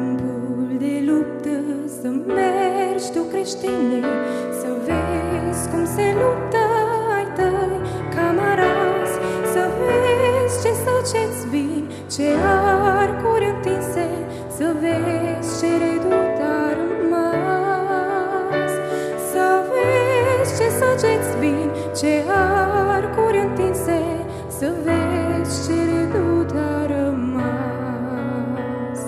câmpul de luptă, să mergi tu, creștine, să vezi cum se luptă ai tăi camarazi, să vezi ce săgeți vin, ce arcuri întinse, să vezi ce redut a rămas, să vezi ce săgeți vin, ce arcuri întinse, să vezi ce redut a rămas.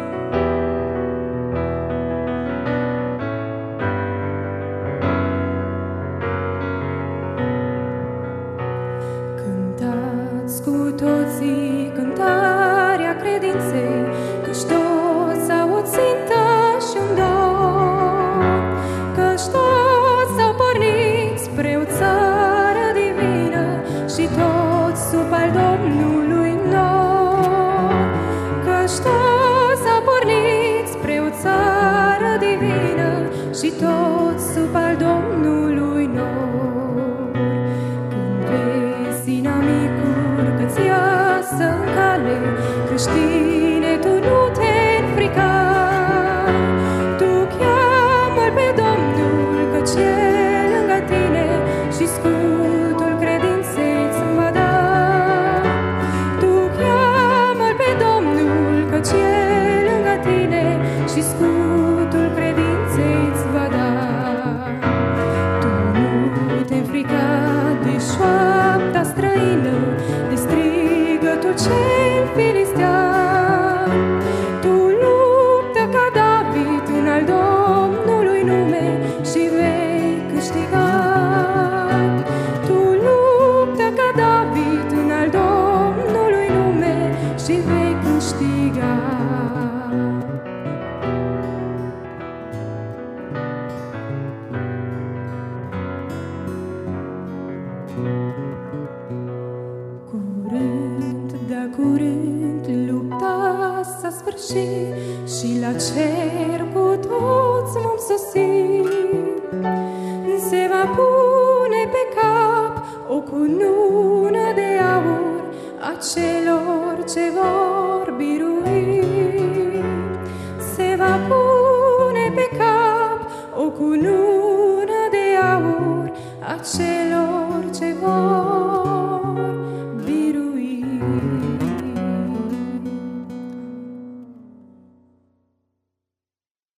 Cântați cu toții cântarea credinței, căci toți au o țintă și un dor, căci toți au pornit spre o țară divină și toți sub al Domnului nor, căci toți au pornit spre o țară divină și toți sub al Domnului nor. Când vezi inamicul că-ți iasă în cale, creștine, tu nu te înfrica, tu cheamă-L pe Domnul, căci E lângă tine și scutul credinței îți va da. Tu cheamă-L pe Domnul, căci E lângă tine și scutul credinței îți va da. Tu nu te înfrica de șoapta străină, de strigătul cel filistean. Tu luptă ca David în al Domnului nume și vei câștiga. Tu luptă ca David în al Domnului nume și vei câștiga. Curând, de curând, lupta s-a sfârșit și la cer cu toți vom sosi. Se va pune pe cap o cunună de aur a celor ce vor birui. Se va pune pe cap o cunună